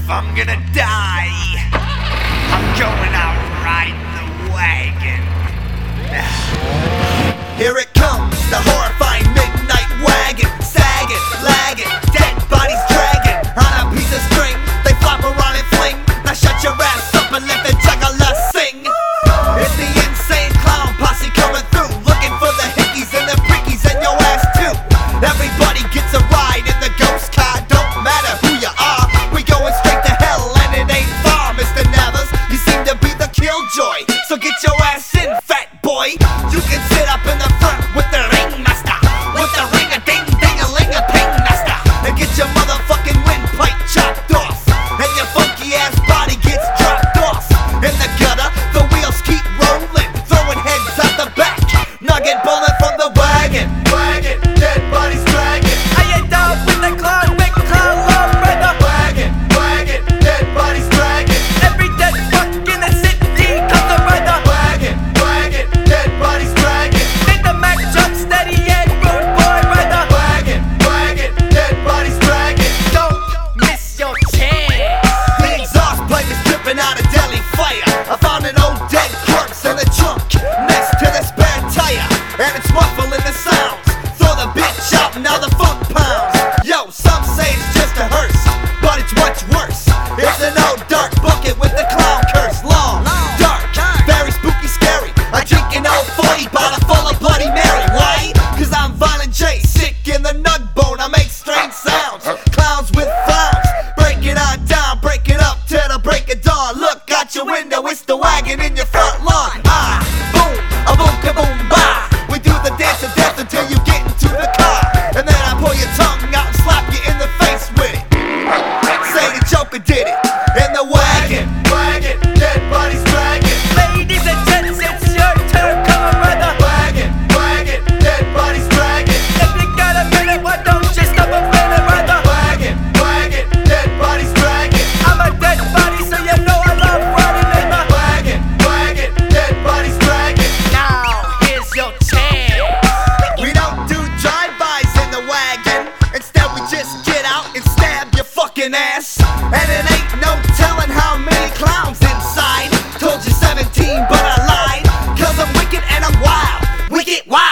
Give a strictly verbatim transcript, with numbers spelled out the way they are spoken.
if I'm gonna die, I'm going out riding the wagon. Here it comes, the horrifying midnight wagon, sagging, lagging, dead bodies dragging on a piece of string. They flop around and fling. Now shut your ass up and let the juggler sing. It's the insane clown posse coming through, looking for the hickeys and the prickies and your ass too. Everybody gets a ride in the ghost car, don't matter who you are. We going straight to hell and it ain't far, Mister Nathers. You seem to be the killjoy, so get your ass in, fat boy. You can sit up in the front with the ringmaster, with the ring-a-ding-ding-a-ling-a-ping master, and get your motherfucking windpipe chopped off, and your funky ass body gets dropped off in the gutter. The wheels keep rolling, throwing heads out the back, nugget bullet from the wagon. Wagon, dead bodies dragging. I ain't down with the clown, big clown, love brother. Wagon, wagon, dead bodies dragging. Every dead fuck in the city comes a brother. Wagon, wagon, dead bodies dragging. Make the Mac truck steady and rude boy brother. Wagon, wagon, dead bodies dragging. Don't miss your chance. The exhaust pipe is dripping out of deli fire. I found an old dead corpse in the trunk next to the spare tire, and it's muffling the sounds. Throw the bitch out, now the funk pounds. Yo, some say it's just a hearse, but it's much worse. It's an old dark bucket with the clown curse. Long, dark, very spooky, scary. I drink an old forty bottle full of Bloody Mary. Why? Cause I'm Violent J, sick in the nut bone. I make strange sounds, clowns with clowns. Break it on down, break it up till the break of dawn. Look out your window, it's the wagon in your front lawn. Ah, boom, a boom, kaboom, bah. We do the dance of death until you get into the car, and then I pull your tongue out and slap you in the face with it. Say the Joker did it in the wagon. Wagon, dead bodies dragging. Ladies and gents, it's your turn, come on brother. Wagon, wagon, dead bodies dragging. If you got a minute, why don't you stop a minute brother? Wagon, wagon, dead bodies dragging. I'm a dead body, so you know I love running neighbor. Wagon, wagon, dead bodies dragging. Now, here's your chance. We don't do drive-bys in the wagon. Instead we just get out and stab your fucking ass. And it ain't no telling how many clowns inside. Told you seventeen but I lied, cause I'm wicked and I'm wild. Wicked wild.